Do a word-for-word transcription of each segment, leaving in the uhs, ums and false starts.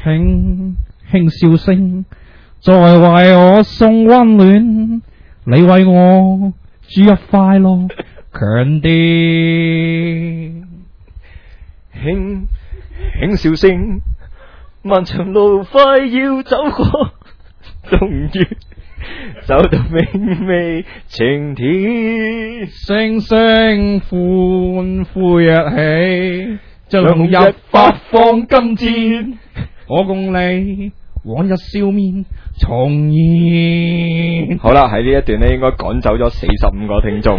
輕輕笑聲，在為我送溫暖，你為我注入快樂，強啲。 輕輕笑聲，漫長路快要走過，終於走到明媚晴天， 聲聲歡呼躍起，將日發放金箭，我共你往日笑面重現。 好啦，喺呢一段咧，應該趕走咗四十五個聽眾。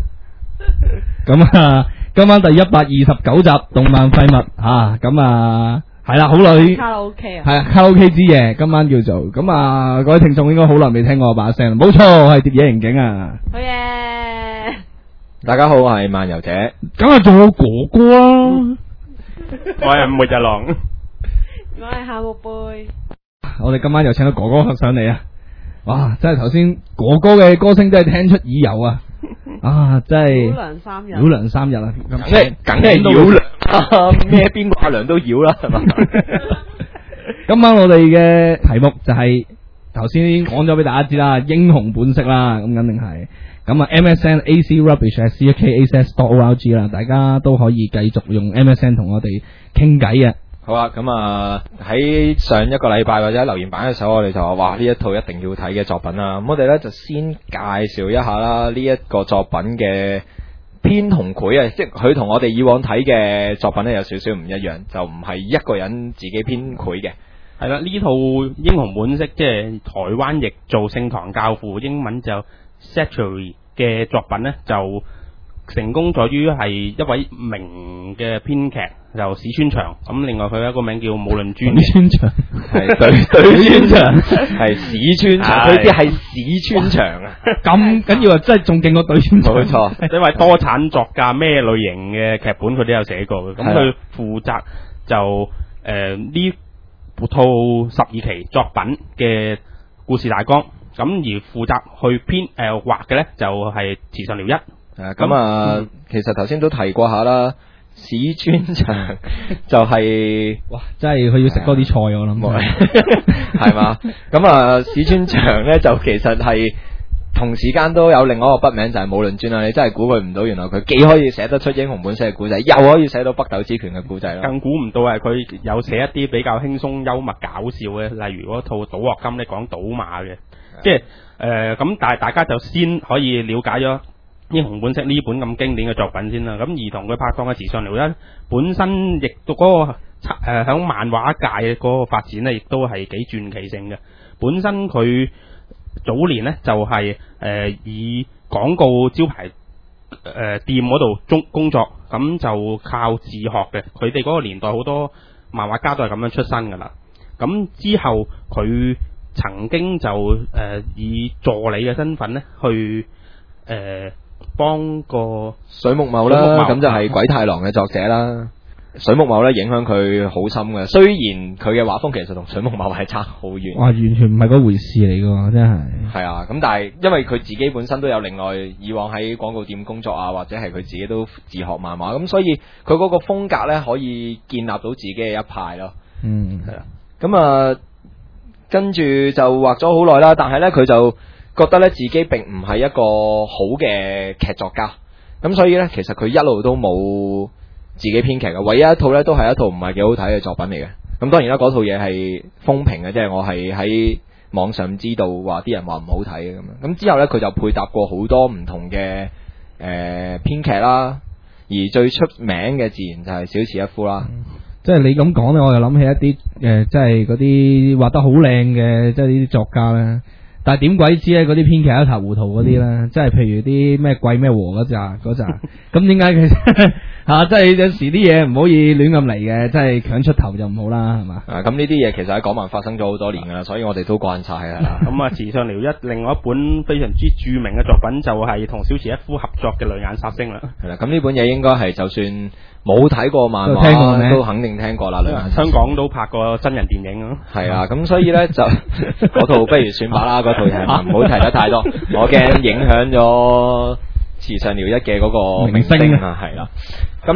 咁啊，今晚第一百二十九集動漫廢物吓，咁啊係啦，好耐卡拉 OK 啊， 係啊，卡拉 OK 之夜，今晚叫做咁啊，各位聽眾應該好耐未聽過我把聲，冇錯，我係蝶野刑警啊。 好嘢！ 大家好，我係漫遊者， 梗係仲有哥哥啊， 我係末日狼， 我係夏木貝。 我哋今晚又請到哥哥上嚟啊！哇，真係頭先哥哥嘅歌聲真係聽出耳油啊！啊，真係繞梁三日， 繞梁三日啊！ 梗係梗係繞梁，咩邊個阿梁都繞啦，係嘛？ 今晚我哋嘅題目就係頭先已經講咗俾大家知啦，英雄本色啦，咁肯定係咁啊。M S N A C Rubbish at C K A S dot O R G 啦，大家都可以繼續用 M S N 同我哋傾偈啊！ 好啊，咁啊喺上一個禮拜或者留言板嘅時候，我哋就話哇呢一套一定要睇嘅作品啦。咁我哋咧就先介紹一下啦，呢一個作品嘅編同繪啊，即係佢同我哋以往睇嘅作品咧有少少唔一樣，就唔係一個人自己編繪嘅。 係啦，呢套英雄本色即係台灣譯做聖堂教父，英文就 Satori 嘅作品咧，就成功在於係一位名嘅編劇就史川祥，咁另外佢有一個名叫武論尊， 史川祥係對對川祥係史川祥，佢啲係史川祥啊， 咁緊要啊，真係仲勁過對川祥， 冇錯， 因為多產作家咩類型嘅劇本佢都有寫過嘅，咁佢負責就誒呢套十二期作品嘅故事大綱，咁而負責去編誒畫嘅咧就係池上遼一。 誒咁啊，嗯、其實頭先都提過下啦，史川祥就係、是、 哇，真係佢要食多啲菜我諗， 係嘛？咁啊，史川祥咧就其實係同時間都有另外一個筆名就係武論尊啦。你真係估佢唔到，原來佢既可以寫得出英雄本色嘅故仔，又可以寫到北斗之拳嘅故仔咯。 更估唔到係佢有寫一啲比較輕鬆幽默搞笑嘅，例如嗰套賭鑊金咧講賭馬嘅，即係誒咁，但係大家就先可以了解咗英雄本色呢本咁經典嘅作品先啦，咁而同佢拍檔嘅池上遼一本身亦都嗰個誒響漫畫界嗰個發展咧，亦都係幾傳奇性嘅。本身佢早年咧就係、是、誒、呃、以廣告招牌誒、呃、店嗰度中工作，咁就靠自學嘅。佢哋嗰個年代好多漫畫家都係咁樣出身噶啦。咁之後佢曾經就誒、呃、以助理嘅身份咧去誒。呃幫個水木茂啦，咁就係鬼太郎嘅作者啦。水木茂咧影響佢好深嘅，雖然佢嘅畫風其實同水木茂係差好遠。 哇，完全唔係嗰回事嚟㗎，真係。係啊，咁但係因為佢自己本身都有另外以往喺廣告店工作啊，或者係佢自己都自學漫畫，咁所以佢嗰個風格咧可以建立到自己嘅一派咯。 嗯， 係啦。咁啊，跟住就畫咗好耐啦，但係咧佢就覺得咧自己並唔係一個好嘅劇作家，咁所以咧其實佢一路都冇自己編劇嘅，唯一一套咧都係一套唔係幾好睇嘅作品嚟嘅。咁當然啦，嗰套嘢係風評嘅，即係我係喺網上知道話啲人話唔好睇嘅咁樣。咁之後咧佢就配搭過好多唔同嘅誒編劇啦，而最出名嘅自然就係小池一夫啦。 嗯、即係你咁講咧，我又諗起一啲誒、呃，即係嗰啲畫得好靚嘅，即係呢啲作家咧。但係點鬼知咧？嗰啲編劇一塌糊塗嗰啲咧，嗯、即係譬如啲咩貴咩和嗰扎嗰扎，咁點解佢嚇？即係有時啲嘢唔可以亂咁嚟嘅，即係強出頭就唔好啦，係嘛？ 啊，咁呢啲嘢其實喺港漫發生咗好多年㗎啦，所以我哋都慣晒㗎啦。 咁啊，池上遼一另外一本非常之著名嘅作品就係同小池一夫合作嘅《淚眼殺星》啦。係啦，咁呢本嘢應該係就算冇睇過漫畫都肯定聽過啦。淚眼香港都拍過真人電影啊。 係啊，咁所以咧就嗰套不如算吧啦，嗰套嘢唔好提得太多，我驚影響咗池上遼一嘅嗰個明星啊，係啦。咁咧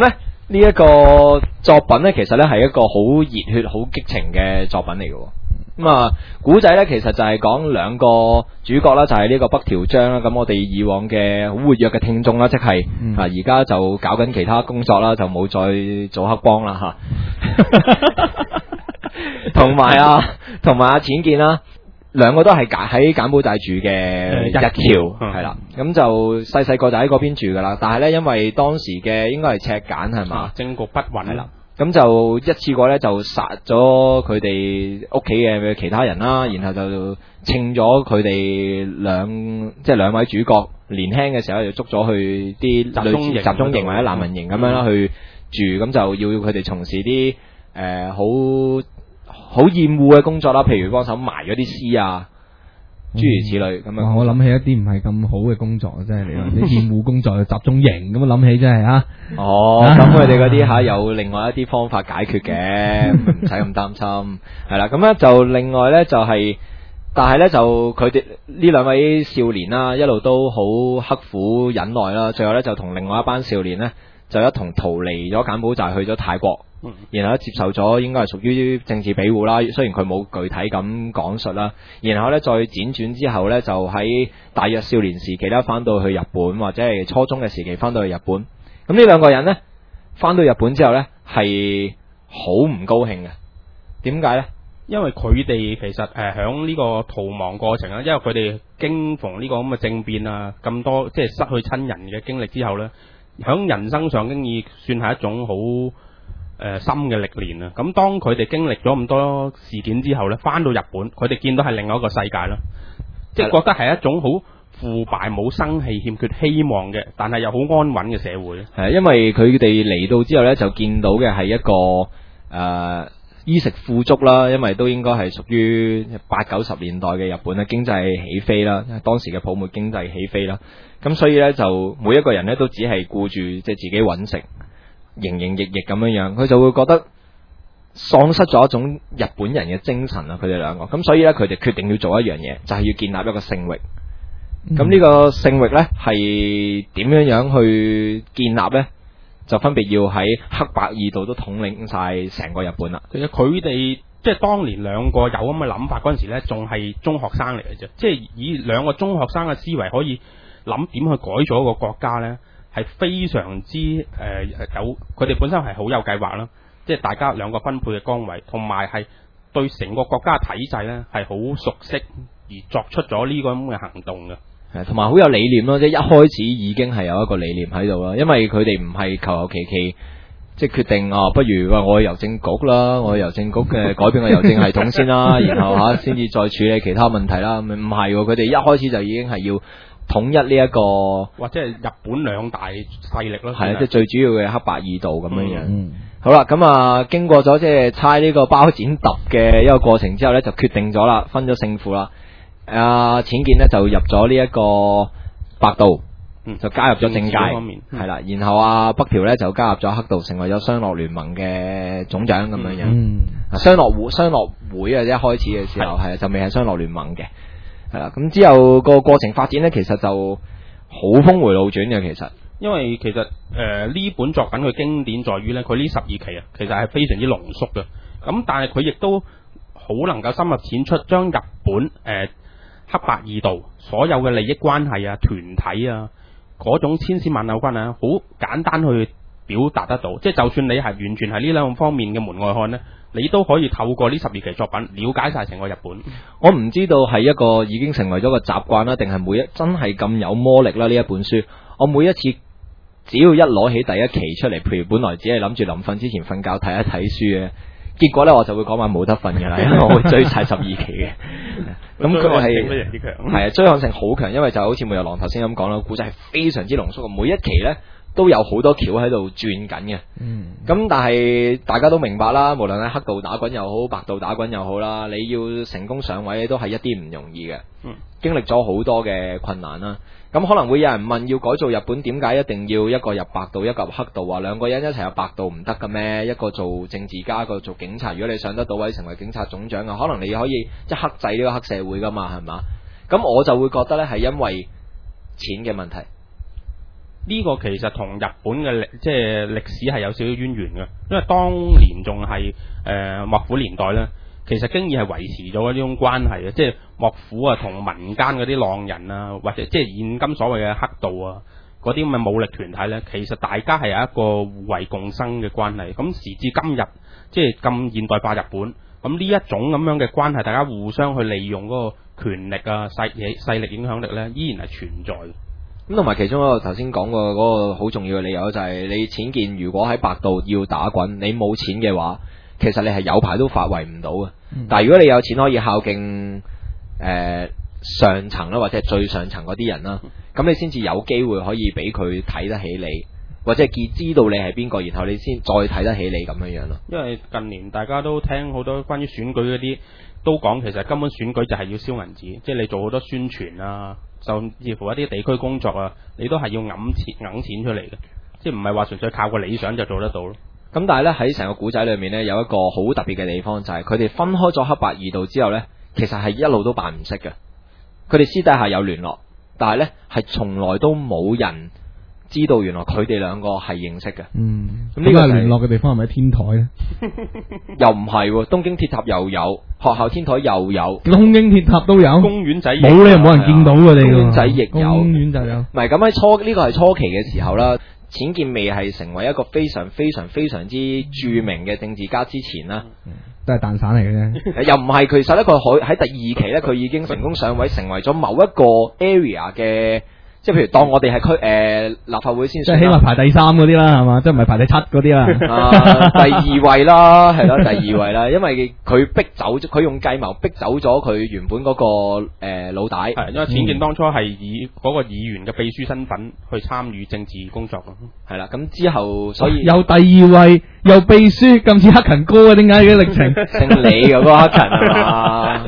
呢一個作品咧，其實咧係一個好熱血、好激情嘅作品嚟嘅。咁啊，古仔咧其實就係講兩個主角啦，就係呢個北條章啦。咁我哋以往嘅好活躍嘅聽眾啦，即係啊而家就搞緊其他工作啦，就冇再做黑幫啦吓。同埋啊，同埋阿淺見啦。兩個都係喺柬埔寨住嘅日僑，係啦，咁就細細個就喺嗰邊住噶啦。但係咧，因為當時嘅應該係赤柬係嘛， 政局不穩係啦，咁就一次過咧就殺咗佢哋屋企嘅其他人啦，然後就稱咗佢哋兩即係兩位主角年輕嘅時候就捉咗去啲類似集中營或者難民營咁樣啦去住，咁就要佢哋從事啲誒好。好厭惡嘅工作啦，譬如幫手埋嗰啲屍啊，諸如此類咁樣。 我諗起一啲唔係咁好嘅工作，真係你話啲厭惡工作集中營咁啊，諗起真係啊。 哦，咁佢哋嗰啲吓有另外一啲方法解決嘅，唔使咁擔心。係啦，咁咧就另外咧就係、是，但係咧就佢哋呢兩位少年啦，一路都好刻苦忍耐啦，最後咧就同另外一班少年咧就一同逃離咗柬埔寨去咗泰國。然後咧接受咗應該係屬於政治庇護啦，雖然佢冇具體咁講述啦。然後咧再輾轉之後咧，就喺大約少年時期咧翻到去日本，或者係初中嘅時期翻到去日本。咁呢兩個人咧翻到日本之後咧係好唔高興嘅。點解咧？ 因為佢哋其實誒響呢個逃亡過程啦，因為佢哋經逢呢個咁嘅政變啊，咁多即係失去親人嘅經歷之後咧，響人生上經已算係一種好誒、呃、深嘅歷練啊！咁當佢哋經歷咗咁多事件之後咧，翻到日本，佢哋見到係另外一個世界啦，即係覺得係一種好腐敗、冇生氣、欠缺希望嘅，但係又好安穩嘅社會。 係因為佢哋嚟到之後咧，就見到嘅係一個誒、呃、衣食富足啦，因為都應該係屬於八九十年代嘅日本咧，經濟起飛啦，當時嘅泡沫經濟起飛啦，咁所以咧就每一個人咧都只係顧住即係自己揾食。營營役役咁樣樣，佢就會覺得喪失咗一種日本人嘅精神啊！佢哋兩個，咁所以咧，佢哋決定要做一樣嘢，就係、是、要建立一個聖域。咁呢、嗯、個聖域咧係點樣樣去建立咧？就分別要喺黑白二道都統領晒成個日本啦。 其實佢哋即係當年兩個有咁嘅諗法嗰陣時咧，仲係中學生嚟嘅啫，即係以兩個中學生嘅思維可以諗點去改咗一個國家咧。係非常之誒、呃、有，佢哋本身係好有計劃啦，即係大家兩個分配嘅崗位，同埋係對成個國家嘅體制咧係好熟悉而作出咗呢個咁嘅行動嘅， 係同埋好有理念咯，即係一開始已經係有一個理念喺度啦，因為佢哋唔係求求其其即係決定啊，不如話我去郵政局啦，我去郵政局嘅改變個郵政系統先啦，然後嚇先至再處理其他問題啦，唔係喎，佢哋一開始就已經係要統一呢、這、一個， 或者係日本兩大勢力咯， 係啊，即係最主要嘅黑白二道咁樣樣。 嗯、 好啦，咁啊，經過咗即係猜呢個包剪揼嘅一個過程之後咧，就決定咗啦，分咗勝負啦。阿淺見咧就入咗呢一個白道，嗯、就加入咗政界，係啦、嗯。然後啊北條咧就加入咗黑道，成為咗商樂聯盟嘅總長咁樣樣。 嗯， 商樂會商樂會啊，一開始嘅時候係就未係商樂聯盟嘅。係啦，咁之後個過程發展咧，其實就好峰回路轉嘅。其實， 因為其實誒呢、呃、本作品嘅經典在於咧，佢呢十二期啊，其實係非常之濃縮嘅。咁但係佢亦都好能夠深入淺出，將日本誒、呃、黑白二道所有嘅利益關係啊、團體啊嗰種千絲萬縷關係啊，好簡單去表達得到。即係就算你係完全係呢兩方面嘅門外漢咧，你都可以透過呢十二期作品了解晒成個日本。 我唔知道係一個已經成為咗個習慣啦，定係每一真係咁有魔力啦呢一本書。我每一次只要一攞起第一期出嚟，譬如本來只係諗住臨瞓之前瞓覺睇一睇書嘅，結果呢我就會講話冇得瞓嘅啦，因為我會追晒十二期嘅。咁佢係非常之強， 係啊，追看性好強，因為就好似《末日狼》頭先咁講啦，故仔係非常之濃縮嘅，每一期呢都有好多橋喺度轉緊嘅，嗯，咁但係大家都明白啦，無論喺黑道打滾又好，白道打滾又好啦，你要成功上位都係一啲唔容易嘅，嗯，經歷咗好多嘅困難啦。咁可能會有人問，要改造日本點解一定要一個入白道，一個入黑道啊？兩個人一齊入白道唔得嘅咩？一個做政治家，一個做警察。如果你上得到位，成為警察總長啊，可能你可以即係克制呢個黑社會噶嘛，係嘛？咁我就會覺得呢係因為錢嘅問題。 呢個其實同日本嘅歷即係歷史係有少少淵源嘅，因為當年仲係誒幕府年代咧，其實經已係維持咗呢種關係嘅，即係幕府啊同民間嗰啲浪人啊，或者即係現今所謂嘅黑道啊，嗰啲咁嘅武力團體咧，其實大家係有一個互惠共生嘅關係。咁時至今日，即係咁現代化日本，咁呢一種咁樣嘅關係，大家互相去利用嗰個權力啊勢勢力影響力咧，依然係存在嘅。 咁同埋其中一個頭先講過嗰個好重要嘅理由就係你淺見如果喺百度要打滾，你冇錢嘅話，其實你係有排都發圍唔到嘅。嗯、但係如果你有錢可以孝敬誒、呃、上層啦，或者係最上層嗰啲人啦，咁你先至有機會可以俾佢睇得起你，或者係見知道你係邊個，然後你先再睇得起你咁樣樣咯。 因為近年大家都聽好多關於選舉嗰啲，都講其實根本選舉就係要燒銀紙，即係你做好多宣傳啊。甚至乎一啲地區工作啊，你都係要揞錢揞錢出嚟嘅，即係唔係話純粹靠個理想就做得到咯。 咁但係咧喺成個古仔裏面咧，有一個好特別嘅地方就係佢哋分開咗黑白二道之後咧，其實係一路都扮唔識嘅。佢哋私底下有聯絡，但係咧係從來都冇人知道原來佢哋兩個係認識嘅。 嗯，咁呢個聯絡嘅地方係咪喺天台咧？ 又唔係喎，東京鐵塔又有，學校天台又有， 東京鐵塔都有， 公園仔冇理由冇人見到佢哋。 公園仔亦有， 公園仔有。 唔係咁喺初呢個係初期嘅時候啦，淺見未係成為一個非常非常非常之著名嘅政治家之前啦， 嗯、都係蛋散嚟嘅啫。 又唔係，其實咧佢可喺第二期咧，佢已經成功上位，成為咗某一個 area 嘅。即係譬如當我哋係區誒立法會先， 即係起碼排第三嗰啲啦，係嘛？即係唔係排第七嗰啲啦？ 啊，第二位啦，係咯，第二位啦，因為佢逼走，佢用計謀逼走咗佢原本嗰、嗰個誒、呃、老大。 係因為淺見當初係以嗰個議員嘅秘書身份去參與政治工作咯。 係啦，咁之後所以又第二位又秘書，咁似黑勤哥啊？點解嘅歷程？ 姓李嘅嗰個黑勤係嘛？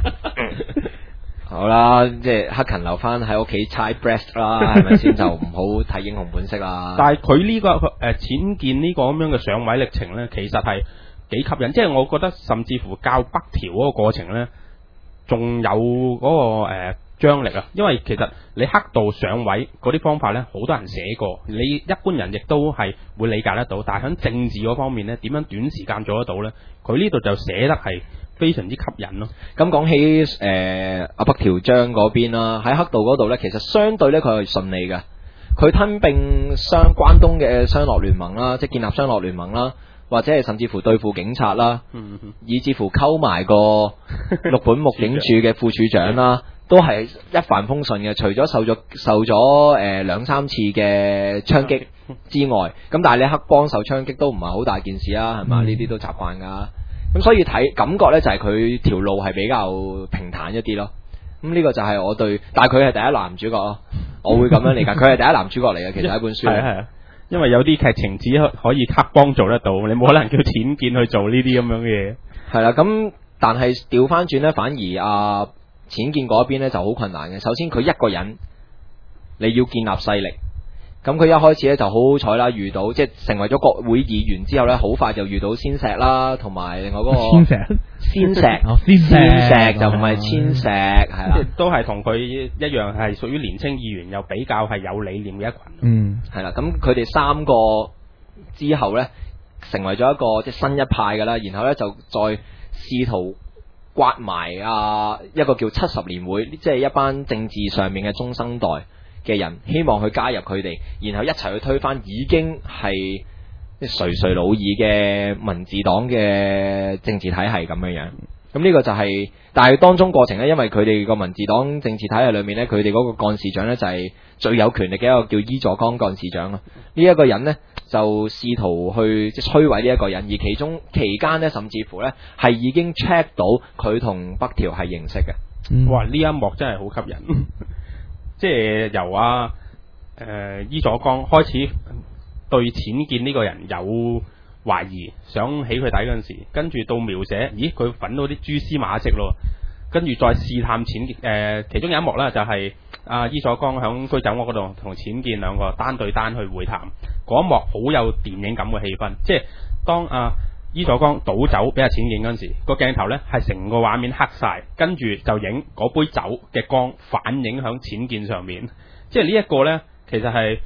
好啦，即係黑勤留翻喺屋企猜 breast 啦，係咪先？就唔好睇英雄本色啦。 但係佢呢個誒淺見呢個咁樣嘅上位歷程咧，其實係幾吸引。即係我覺得甚至乎較北條嗰個過程咧，仲有嗰、嗰個誒張、呃、力啊。因為其實你黑道上位嗰啲方法咧，好多人寫過，你一般人亦都係會理解得到。但係喺政治嗰方面咧，點樣短時間做得到咧？佢呢度就寫得係非常之吸引咯。 咁講起誒阿北條章嗰邊啦，喺黑道嗰度咧，其實相對咧佢係順利嘅。佢吞併雙關東嘅商樂聯盟啦，即係建立商樂聯盟啦，或者係甚至乎對付警察啦， 嗯嗯以至乎溝埋個六本木警署嘅副處長啦，都係一帆風順嘅。除咗受咗受咗誒兩三次嘅槍擊之外，咁但係你黑幫受槍擊都唔係好大件事啊，係嘛？呢啲、嗯、都習慣㗎。咁所以睇感覺咧就係佢條路係比較平坦一啲咯。咁呢個就係我對，但係佢係第一男主角咯。我會咁樣理解，佢係第一男主角嚟嘅。其實一本書係啊係啊， 因為有啲劇情只可以黑幫做得到，你冇可能叫淺見去做呢啲咁樣嘅嘢。 係啦，咁但係調翻轉咧，反而啊淺見嗰邊咧就好困難嘅。首先佢一個人，你要建立勢力。咁佢一開始咧就好好彩啦，遇到即係成為咗國會議員之後咧，好快就遇到仙石啦，同埋另外嗰個仙石， 仙石， 哦、仙石， 仙石就唔係千石，係啦， 都係同佢一樣係屬於年青議員，又比較係有理念嘅一群。 嗯， 係啦，咁佢哋三個之後咧，成為咗一個即係新一派㗎啦，然後咧就再試圖刮埋啊一個叫七十年會，即係一班政治上面嘅中生代嘅人，希望去加入佢哋，然後一齊去推翻已經係垂垂老矣嘅民治黨嘅政治體系咁樣樣。咁呢個就係、是，但係當中過程呢，因為佢哋個民治黨政治體系裏面呢，佢哋嗰個幹事長呢，就係最有權力嘅一個叫伊佐岡幹事長咯。呢、這、一個人呢，就試圖去即係摧毀呢一個人，而其中期間呢，甚至乎呢，係已經 check 到佢同北條係認識嘅。 嗯、 哇！呢一幕真係好吸引。即係由啊誒、呃、伊佐岡開始對淺見呢個人有懷疑，想起佢底嗰陣時，跟住到描寫，咦佢揾到啲蛛絲馬跡咯，跟住再試探淺見誒，其中有一幕咧就係、是、啊伊佐岡響居酒屋嗰度同淺見兩個單對單去會談，嗰一幕好有電影感嘅氣氛，即係當啊伊佐岡倒酒俾阿淺見嗰陣時，個鏡頭咧係成個畫面黑晒，跟住就影嗰杯酒嘅光反映響淺見上面，即係呢一個咧其實係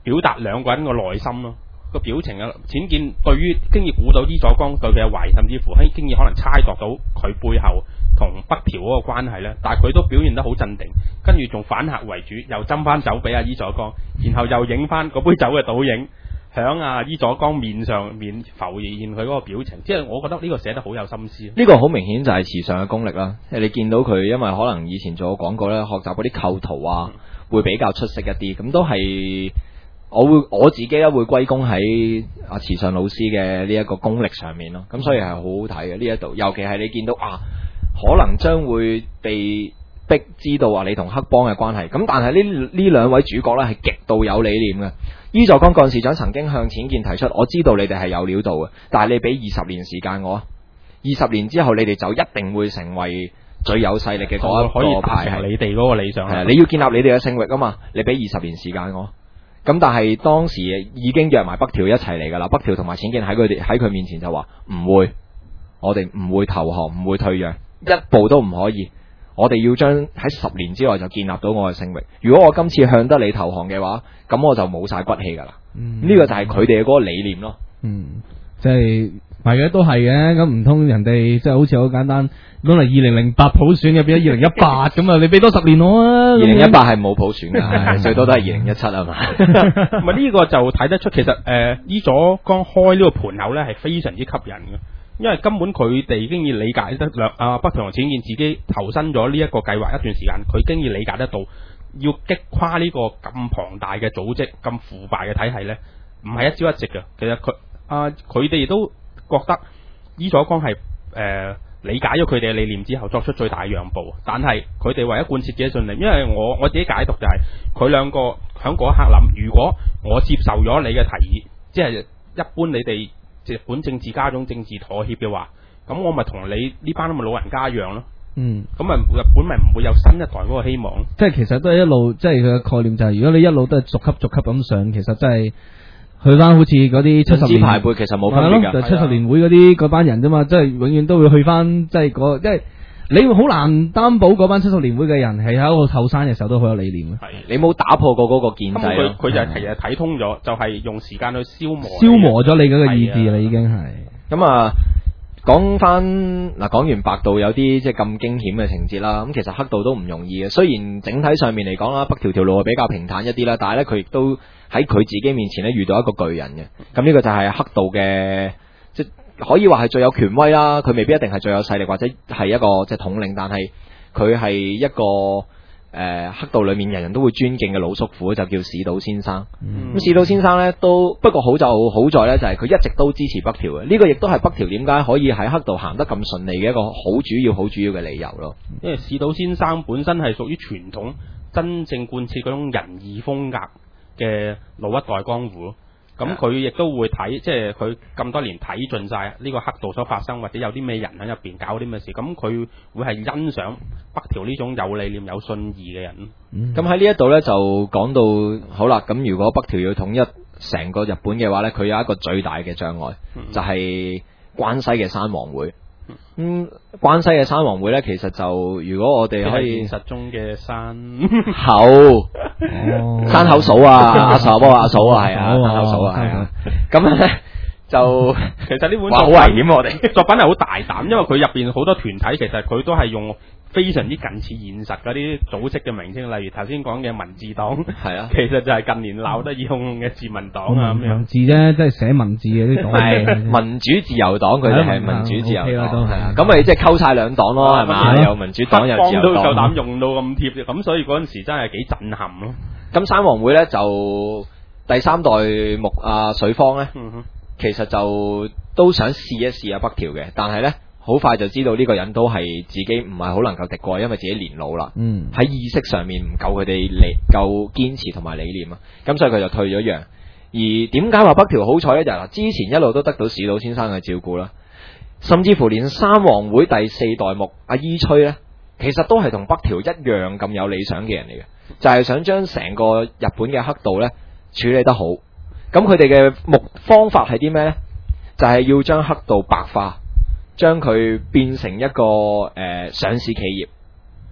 表達兩個人個內心咯。個表情啊，淺見對於經已估到伊佐剛對佢嘅懷疑，甚至乎喺經已可能猜度到佢背後同北條嗰個關係咧，但係佢都表現得好鎮定，跟住仲反客為主，又斟翻酒俾阿伊佐剛，然後又影翻嗰杯酒嘅倒影響阿伊佐剛面上面浮現佢嗰個表情，即係我覺得呢個寫得好有心思。 呢個好明顯就係池上嘅功力啦，即係你見到佢，因為可能以前做過廣告咧，學習嗰啲構圖啊，會比較出色一啲，咁都係。我會我自己咧會歸功喺阿池上老師嘅呢一個功力上面咯，咁所以係好好睇嘅呢一度，尤其係你見到啊，可能將會被逼知道話你同黑幫嘅關係，咁但係呢呢兩位主角呢係極度有理念嘅。伊佐剛幹事長曾經向淺見提出，我知道你哋係有料到嘅，但係你俾二十年時間我，二十年之後你哋就一定會成為最有勢力嘅嗰一個派系， 你哋嗰個理想係你要建立你哋嘅聖域啊嘛，你俾二十年時間我。咁但係當時已經約埋北條一齊嚟㗎啦，北條同埋淺見喺佢哋喺佢面前就話唔會，我哋唔會投降，唔會退讓，一步都唔可以。我哋要將喺十年之內就建立到我嘅聖域。如果我今次向得你投降嘅話，咁我就冇晒骨氣㗎啦。呢、嗯、個就係佢哋嘅嗰個理念咯。 嗯，即係係嘅，都係嘅。咁唔通人哋即係好似好簡單。本嚟二零零八普選嘅變咗二零一八咁啊！你俾多十年我啊！ 二零一八係冇普選嘅，最多都係二零一七啊嘛。 咪呢個就睇得出，其實誒伊佐剛開呢個盤口咧係非常之吸引嘅，因為根本佢哋已經要理解得兩啊北條同淺見自己投身咗呢一個計劃一段時間，佢經已理解得到要擊垮呢個咁龐大嘅組織、咁腐敗嘅體系咧，唔係一朝一夕嘅。其實佢啊佢哋亦都覺得伊佐剛係誒。呃理解咗佢哋嘅理念之後，作出最大嘅讓步。但係佢哋為咗貫徹自己信念，因為我我自己解讀就係佢兩個響嗰一刻諗，如果我接受咗你嘅提議，即係一般你哋日本政治家種政治妥協嘅話，咁我咪同你呢班咁嘅老人家一樣咯。嗯，咁咪日本咪唔會有新一代嗰個希望。 即係其實都係一路，即係佢嘅概念就係、是，如果你一路都係逐級逐級咁上，其實真係。去翻好似嗰啲七十年排輩， 其實冇分別㗎， 就七十年會嗰啲嗰班人啫嘛，即係永遠都會去翻，即係嗰即係你好難擔保嗰班七十年會嘅人係喺個後生嘅時候都好有理念嘅。 係你冇打破過嗰個建制， 佢佢就係其實睇通咗，就係、是、用時間去消磨消磨咗你嗰個意志啦，已經係。 咁啊，講翻嗱，講完白道有啲即係咁驚險嘅情節啦，咁其實黑道都唔容易嘅。雖然整體上面嚟講啦，北條條路係比較平坦一啲啦，但係咧佢亦都喺佢自己面前咧遇到一個巨人嘅。咁呢個就係黑道嘅，即係可以話係最有權威啦。佢未必一定係最有勢力，或者係一個即係統領，但係佢係一個。誒、呃，黑道裏面人人都會尊敬嘅老叔父就叫市島先生。咁、嗯、市島先生呢，都不過好就好在呢，就係、是、佢一直都支持北條嘅。呢、這個亦都係北條點解可以喺黑道行得咁順利嘅一個好主要、好主要嘅理由咯。 因為市島先生本身係屬於傳統真正貫徹嗰種仁義風格嘅老一代江湖。咁佢亦都會睇，即係佢咁多年睇盡晒呢個黑道所發生，或者有啲咩人喺入邊搞啲咩事，咁佢會係欣賞北條呢種有理念、有信義嘅人。 咁喺呢一度呢，就講到好啦，咁如果北條要統一成個日本嘅話呢，佢有一個最大嘅障礙，嗯、就係關西嘅山王會。咁、嗯、關西嘅山王會呢，其實就如果我哋可以現實中嘅山口、哦、山口嫂啊，阿嫂啊，阿嫂啊，係啊，山口嫂啊，係啊，咁樣咧就其實呢本好危險，我哋作品係好大膽，因為佢入邊好多團體，其實佢都係用非常之近似現實嗰啲組織嘅名稱，例如頭先講嘅民治黨，係啊，其實就係近年鬧得用嘅自民黨啊咁樣。 文字啫，即係寫文字嘅啲黨。 係民主自由黨，佢哋係民主自由黨，係啊，咁咪即係溝晒兩黨咯，係嘛？有民主黨有自由黨。 都夠膽用到咁貼，咁所以嗰陣時真係幾震撼咯。 咁山王會咧就第三代目啊水方咧，嗯、其實就都想試一試啊北條嘅，但係咧。好快就知道呢個人都係自己唔係好能夠敵過，因為自己年老啦。嗯，喺意識上面唔夠佢哋理夠堅持同埋理念啊，咁所以佢就退咗讓。而點解話北條好彩呢？就係、是、之前一路都得到市島先生嘅照顧啦，甚至乎連山王會第四代目阿伊吹呢，其實都係同北條一樣咁有理想嘅人嚟嘅，就係、是、想將成個日本嘅黑道呢處理得好。咁佢哋嘅目方法係啲咩呢？就係、是、要將黑道白化。將佢變成一個誒、呃、上市企業，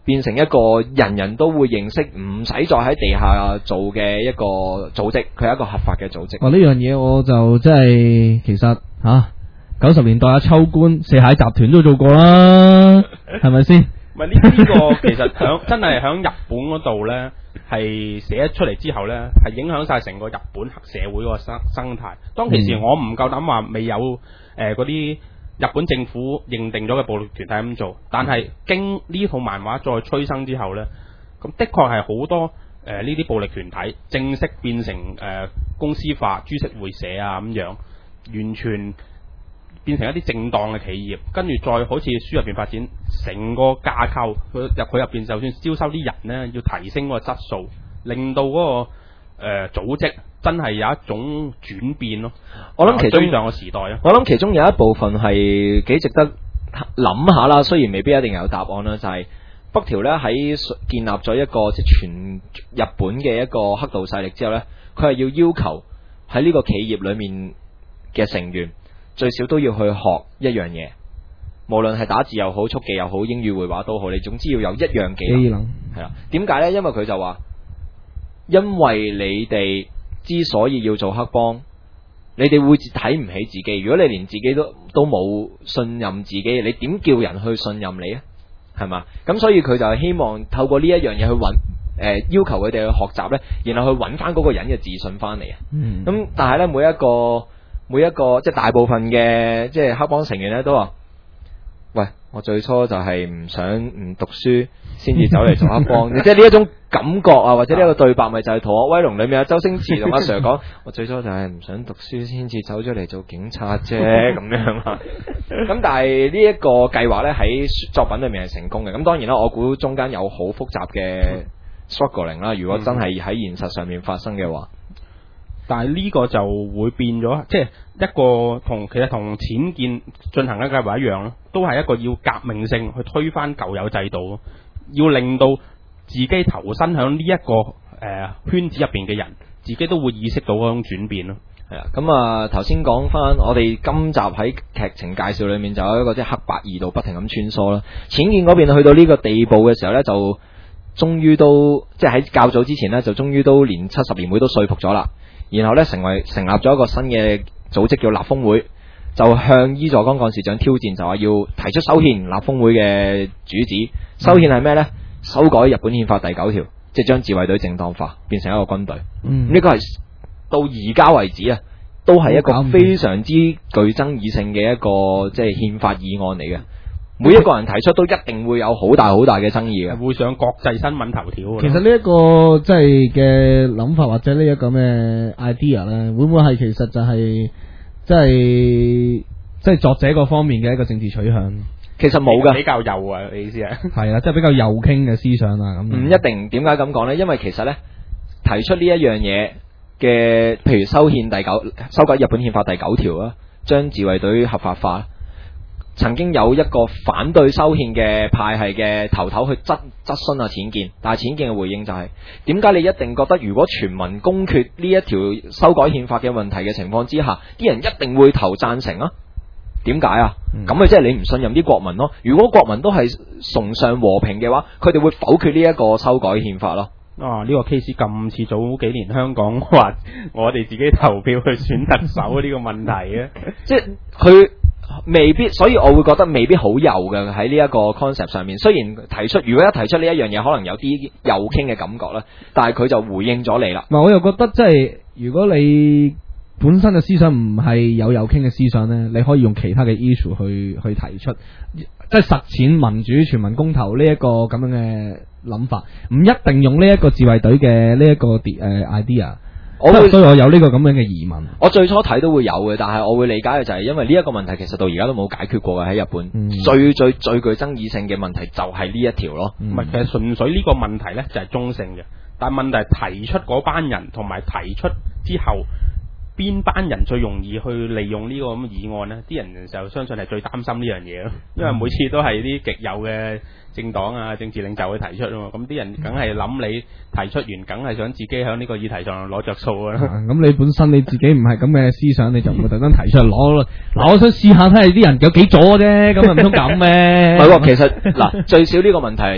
變成一個人人都會認識，唔使再喺地下做嘅一個組織，佢係一個合法嘅組織。 哦，呢樣嘢我就真係其實吓九十年代阿秋官四蟹集團都做過啦，係咪先？ 唔係呢呢個其實響真係響日本嗰度咧，係寫出嚟之後咧，係影響晒成個日本黑社會個生生態。當其時我唔夠膽話未有誒嗰啲日本政府認定咗嘅暴力團體咁做，但係經呢套漫畫再催生之後咧，咁的確係好多誒呢啲暴力團體正式變成誒、呃、公司化、株式會社啊咁樣，完全變成一啲正當嘅企業，跟住再好似書入邊發展成個架構，佢入佢入邊就算招收啲人咧，要提升嗰個質素，令到嗰、那個誒、呃、組織真係有一種轉變咯。 我諗其中追上個時代啊， 我諗其中有一部分係幾值得諗下啦，雖然未必一定有答案啦，就係、是、北條咧喺建立咗一個即係全日本嘅一個黑道勢力之後咧，佢係要要求喺呢個企業裏面嘅成員最少都要去學一樣嘢，無論係打字又好、速記又好、英語會話都好，你總之要有一樣技能。 技能係啦，點解呢？因為佢就話，因為你哋之所以要做黑幫，你哋會睇唔起自己。如果你連自己都都冇信任自己，你點叫人去信任你啊？係嘛？咁所以佢就係希望透過呢一樣嘢去揾，誒、呃、要求佢哋去學習呢，然後去揾翻嗰個人嘅自信翻嚟啊。 嗯， 咁但係呢，每一個。每一個即係大部分嘅即係黑幫成員咧都話，喂，我最初就係唔想唔讀書先至走嚟做黑幫，即係呢一種感覺啊，或者呢一個對白咪就係《逃學威龍》裏面阿周星馳同阿 Sir 講，我最初就係唔想讀書先至走咗嚟做警察啫，咁樣啊。咁但係呢一個計劃咧喺作品裏面係成功嘅。咁當然啦，我估中間有好複雜嘅 struggling 啦。如果真係喺現實上面發生嘅話。 但係呢個就會變咗，即係一個同其實同僭建進行嘅計劃一樣咯，都係一個要革命性去推翻舊有制度咯，要令到自己投身響呢一個誒、呃、圈子入邊嘅人，自己都會意識到嗰種轉變咯。 係啊，咁啊頭先講翻，我哋今集喺劇情介紹裏面就有一個即係黑白二道不停咁穿梭啦。僭建嗰邊去到呢個地步嘅時候呢，就終於都即係喺較早之前呢，就終於都連七十年會都說服咗啦。然後咧，成為成立咗一個新嘅組織叫立峰會，就向伊佐岡幹事長挑戰，就話要提出修憲。立峰會嘅主旨，修憲係咩呢？修改日本憲法第九條，即係將自衛隊正當化，變成一個軍隊。 嗯， 呢個係到而家為止啊，都係一個非常之具爭議性嘅一個即係憲法議案嚟嘅。每一個人提出都一定會有好大好大嘅爭議嘅， 會上國際新聞頭條。 其實呢一個即係嘅諗法或者呢一個咩 idea 咧，會唔會係其實就係即係即係作者嗰方面嘅一個政治取向？ 其實冇噶， 比較右啊，你意思啊？ 係啊，即係比較右傾嘅思想啊，咁唔一定。點解咁講呢？因為其實呢，提出呢一樣嘢嘅，譬如修憲第九，修改日本憲法第九條啊，將自衛隊合法化。曾經有一個反對修憲嘅派系嘅頭頭去質質詢啊淺見，但係淺見嘅回應就係點解你一定覺得如果全民公決呢一條修改憲法嘅問題嘅情況之下，啲人一定會投贊成啊？點解啊？咁咪即係你唔信任啲國民咯？如果國民都係崇尚和平嘅話，佢哋會否決呢一個修改憲法咯？ 啊！呢、這個 case 咁似早幾年香港話我哋自己投票去選特首呢個問題啊， 即係佢。未必，所以我會覺得未必好右嘅喺呢一個 concept 上面。雖然提出，如果一提出呢一樣嘢，可能有啲右傾嘅感覺啦，但係佢就回應咗你啦。 嗱，我又覺得即係如果你本身嘅思想唔係有右傾嘅思想呢，你可以用其他嘅 issue 去去提出，即係實踐民主全民公投呢一個咁樣嘅諗法，唔一定用呢一個自衛隊嘅呢一個誒 idea。我會所以我有呢個咁樣嘅疑問。 我最初睇都會有嘅，但係我會理解嘅就係因為呢一個問題其實到而家都冇解決過嘅喺日本。嗯、最最最具爭議性嘅問題就係呢一條咯。 唔係、嗯，其實純粹呢個問題呢就係中性嘅，但係問題係提出嗰班人同埋提出之後，邊班人最容易去利用呢個咁嘅議案呢？啲人就相信係最擔心呢樣嘢咯，因為每次都係啲極右嘅政黨啊、政治領袖去提出啊嘛，咁啲人梗係諗你提出完，梗係想自己喺呢個議題上攞着數啊。 咁你本身你自己唔係咁嘅思想，你就唔會特登提出嚟攞。嗱，我想試下睇下啲人有幾左啫，咁唔通咁咩？ 唔係喎，其實嗱，最少呢個問題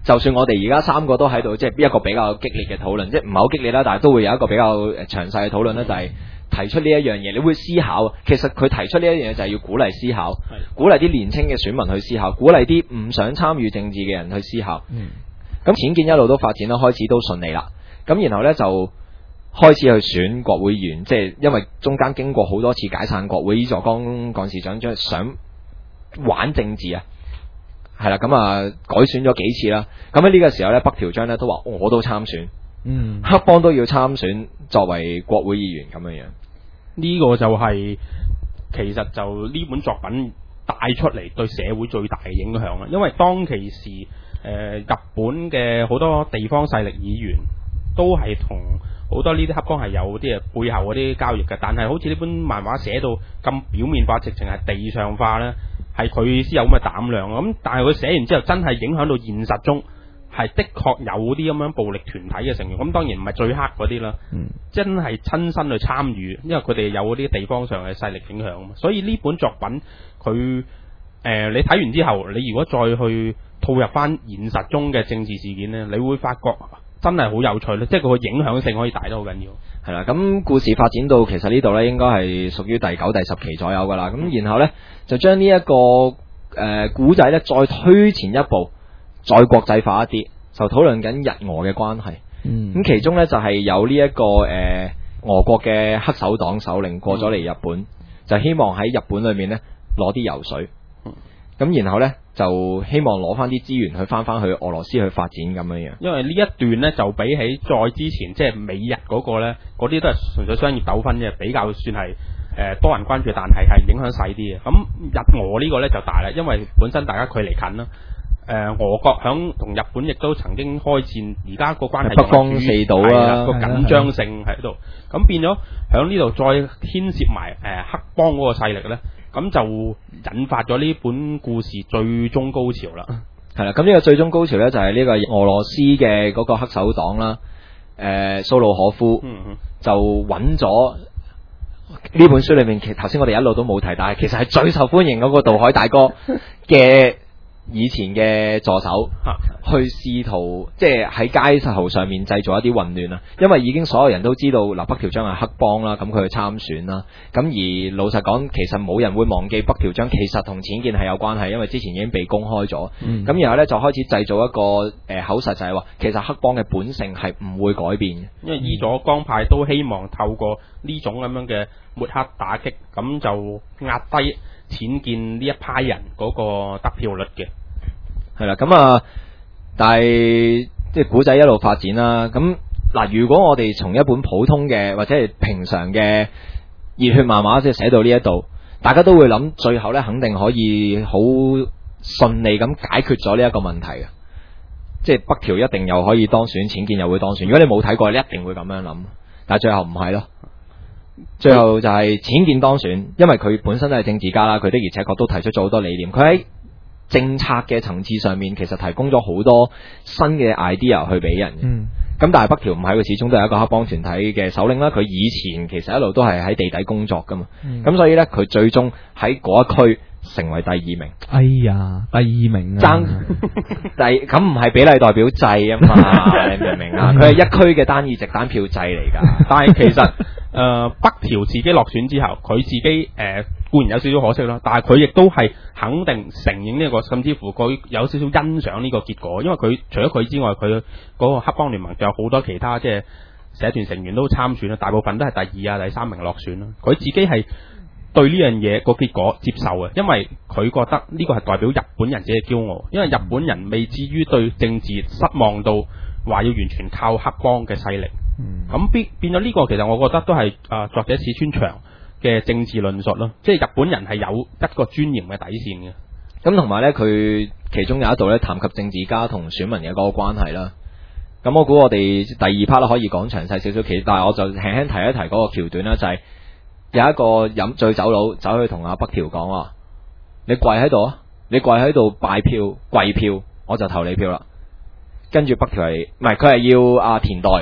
就算我哋而家三個都喺度，即係一個比較激烈嘅討論，即係唔係好激烈啦，但係都會有一個比較誒詳細嘅討論咧，就係、是、提出呢一樣嘢，你會思考。其實佢提出呢一樣嘢就係要鼓勵思考，鼓勵啲年青嘅選民去思考，鼓勵啲唔想參與政治嘅人去思考。 嗯， 咁僭建一路都發展啦，開始都順利啦。咁然後呢，就開始去選國會議員，即係因為中間經過好多次解散國會，伊佐岡幹事長將想玩政治啊。係啦，咁啊改選咗幾次啦，咁喺呢個時候咧，北條章咧都話我都參選， 嗯， 黑幫都要參選作為國會議員咁樣樣。 呢個就係、是、其實就呢本作品帶出嚟對社會最大嘅影響啦，因為當其時誒、呃、日本嘅好多地方勢力議員都係同好多呢啲黑幫係有啲誒背後嗰啲交易嘅，但係好似呢本漫畫寫到咁表面化，直情係地上化咧。係佢先有咁嘅膽量咁，但係佢寫完之後真係影響到現實中，係的確有啲咁樣暴力團體嘅成員。咁當然唔係最黑嗰啲啦， 嗯、真係親身去參與，因為佢哋有嗰啲地方上嘅勢力影響嘛。所以呢本作品佢誒、呃，你睇完之後，你如果再去套入翻現實中嘅政治事件呢，你會發覺真係好有趣咧，即係佢個影響性可以大得好緊要。 係啦，咁故事發展到其實呢度呢應該係屬於第九、第十期左右噶啦。咁然後呢，就將呢一個誒古仔呢再推前一步，再國際化一啲，就討論緊日俄嘅關係。咁、 嗯、其中呢，就係、是、有呢、這、一個誒、呃、俄國嘅黑手黨首領過咗嚟日本，嗯、就希望喺日本裏面呢攞啲油水。咁、嗯、然後呢，就希望攞翻啲資源去翻翻去俄羅斯去發展咁樣樣。 因為呢一段呢，就比起再之前即係美日嗰個呢，嗰啲都係純粹商業糾紛啫，比較算係誒、呃、多人關注，但係係影響細啲嘅。咁日俄呢個呢就大啦，因為本身大家距離近啦。誒、呃、俄國響同日本亦都曾經開戰，而家個關係北方四島啊， 個緊張性喺度。咁變咗響呢度再牽涉埋誒、呃、黑幫嗰個勢力呢。咁就引發咗呢本故事最終高潮啦。 係啦，咁呢個最終高潮呢，就係呢個俄羅斯嘅嗰個黑手黨啦。誒、呃，蘇魯可夫就揾咗呢本書裏面，其頭先我哋一路都冇提，但係其實係最受歡迎嗰個渡海大哥嘅以前嘅助手，去試圖即係喺街頭上面製造一啲混亂啊！因為已經所有人都知道嗱，北條章係黑幫啦，咁佢去參選啦。咁而老實講，其實冇人會忘記北條章其實同僭建係有關係，因為之前已經被公開咗。咁、嗯、然後呢，就開始製造一個誒、呃、口實，就係話其實黑幫嘅本性係唔會改變嘅。 因為伊佐岡派都希望透過呢種咁樣嘅抹黑打擊，咁就壓低僭建呢一派人嗰個得票率嘅。 係啦，咁啊，但係即係古仔一路發展啦。咁嗱，如果我哋從一本普通嘅或者係平常嘅熱血漫畫即係寫到呢一度，大家都會諗最後呢肯定可以好順利咁解決咗呢一個問題嘅，即係北條一定又可以當選，僭建又會當選。如果你冇睇過，你一定會咁樣諗，但係最後唔係咯。最後就係僭建當選，因為佢本身都係政治家啦，佢的而且確都提出咗好多理念，佢喺政策嘅層次上面，其實提供咗好多新嘅 idea 去俾人嘅。嗯，咁但係北條唔係，佢始終都係一個黑幫團體嘅首領啦。佢以前其實一路都係喺地底工作噶嘛。咁、嗯、所以呢，佢最終喺嗰一區成為第二名。 哎呀，第二名啊！ 爭第咁唔係比例代表制啊嘛？你明唔明啊？佢係一區嘅單議席單票制嚟㗎。 但係其實誒、呃、北條自己落選之後，佢自己誒、呃、固然有少少可惜啦，但係佢亦都係肯定承認呢、這個，甚至乎佢有少少欣賞呢個結果，因為佢除咗佢之外，佢嗰個黑幫聯盟仲有好多其他即係社團成員都參選啦，大部分都係第二啊、第三名落選啦。佢自己係對呢樣嘢個結果接受嘅，因為佢覺得呢個係代表日本人自己嘅驕傲，因為日本人未至於對政治失望到話要完全靠黑幫嘅勢力。咁、嗯、變變咗呢個，其實我覺得都係啊、呃、作者史川翔嘅政治論述咯，即係日本人係有一個尊嚴嘅底線嘅。 咁同埋呢，佢其中有一度呢談及政治家同選民嘅嗰個關係啦。咁我估我哋第二 part 咧可以講詳細少少，其但係我就輕輕提一提嗰個橋段啦，就係、是、有一個飲醉酒佬走去同阿北條講話：你跪喺度啊，你跪喺度拜票跪票，我就投你票啦。跟住北條係唔係佢係要阿田代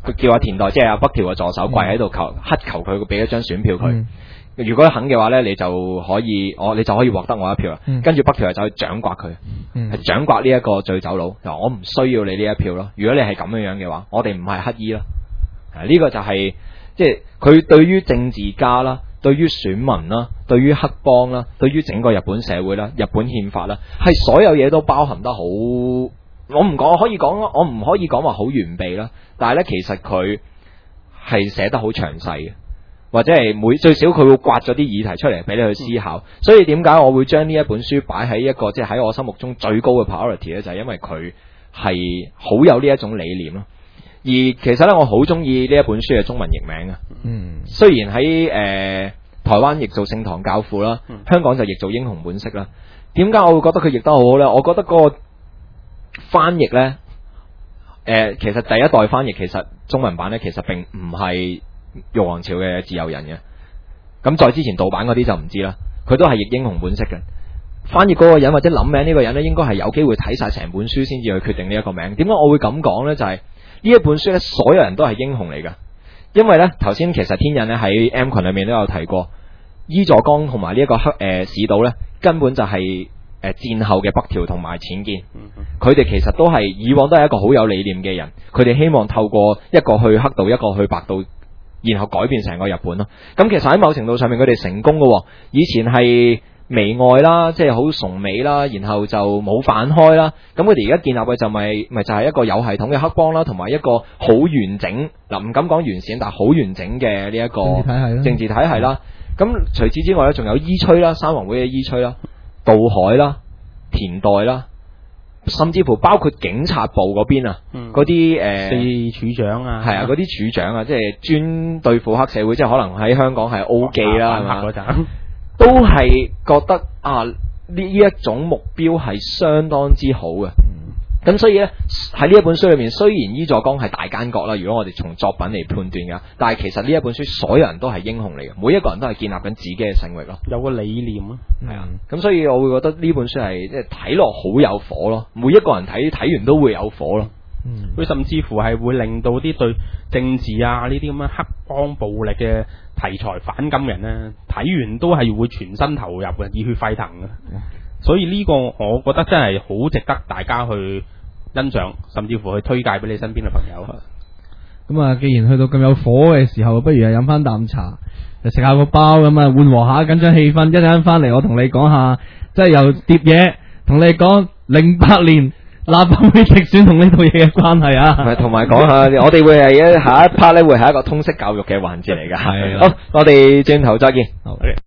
佢叫阿田代即係阿北條嘅助手跪喺度求乞求佢俾一張選票佢。 嗯如果肯嘅話咧，你就可以，我你就可以獲得我一票啦。 嗯跟住北條就走去掌摑佢， 嗯係掌摑呢一個醉酒佬。就話我唔需要你呢一票咯。如果你係咁樣樣嘅話，我哋唔係乞衣咯。啊，呢個就係即係佢對於政治家啦，對於選民啦，對於黑幫啦，對於整個日本社會啦、日本憲法啦，係所有嘢都包含得好。我唔講，我可以講，我唔可以講話好完備啦。但係咧，其實佢係寫得好詳細嘅。或者係每最少佢會刮咗啲議題出嚟俾你去思考，所以點解我會將呢一本書擺喺一個即係喺我心目中最高嘅 priority 咧，就係因為佢係好有呢一種理念咯。而其實咧，我好中意呢一本書嘅中文譯名啊。 嗯， 雖然喺誒、呃、台灣譯做聖堂教父啦，香港就譯做英雄本色啦。點解我會覺得佢譯得好好咧？我覺得嗰個翻譯咧，誒、呃、其實第一代翻譯其實中文版咧，其實並唔係玉皇朝嘅自由人嘅，咁再之前盜版嗰啲就唔知啦。佢都係譯英雄本色嘅。翻譯嗰個人或者諗名呢個人呢，應該係有機會睇晒成本書先至去決定呢一個名。點解我會咁講呢？就係、是、呢一本書呢，所有人都係英雄嚟噶。因為呢頭先其實天印呢喺 M 群裏面都有提過，伊佐岡同埋呢一個黑誒、呃、市島呢，根本就係、是、誒、呃、戰後嘅北條同埋淺見。佢哋其實都係以往都係一個好有理念嘅人，佢哋希望透過一個去黑道，一個去白道。然後改變成個日本咯，咁其實喺某程度上面佢哋成功嘅。以前係媚外啦，即係好崇美啦，然後就冇反開啦。咁佢哋而家建立嘅就咪咪就係一個有系統嘅黑幫啦，同埋一個好完整嗱，唔敢講完善，但係好完整嘅呢一個政治體系啦。咁除此之外咧，仲有伊吹啦，三王會嘅伊吹啦，渡海啦，田代啦。甚至乎包括警察部嗰邊啊，嗰啲誒四處長啊， 係啊，嗰啲處長啊，即係專對付黑社會，即係可能喺香港係 O 記啦，係嘛？都係覺得啊，呢一種目標係相當之好嘅。咁、嗯、所以咧喺呢一本書裏面，雖然伊佐岡係大奸角啦，如果我哋從作品嚟判斷㗎，但係其實呢一本書所有人都係英雄嚟嘅，每一個人都係建立緊自己嘅勝域咯， 有個理念咯， 係啊。咁所以我會覺得呢本書係即係睇落好有火咯，每一個人睇睇完都會有火咯。 佢、嗯、甚至乎係會令到啲對政治啊呢啲咁嘅黑幫暴力嘅題材反感人咧，睇完都係會全身投入嘅，熱血沸騰嘅。嗯、所以呢個我覺得真係好值得大家去欣賞，甚至乎去推介俾你身邊嘅朋友。 咁啊，既然去到咁有火嘅時候，不如係飲翻啖茶，就食下個包咁啊，緩和下緊張氣氛。一陣間翻嚟，我同你講下，即係由碟嘢同你講零八年立法會直選同呢套嘢嘅關係啊， 同埋講下，我哋會係一下一 part 咧，會係一個通識教育嘅環節嚟㗎。係，好，我哋轉頭再見。 好。